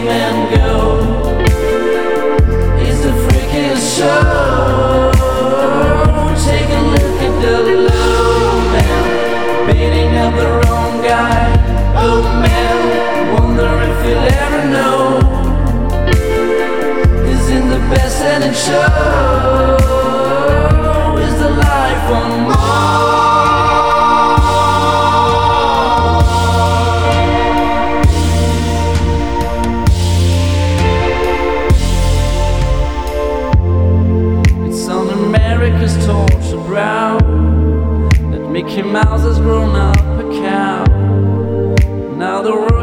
man go. It's the freakiest show. Take a look at the low man beating up the wrong guy. Oh man, wonder if you'll ever know. Is in the best-selling show. Is the life on Mars? America's tortured brow that Mickey Mouse has grown up a cow. Now the world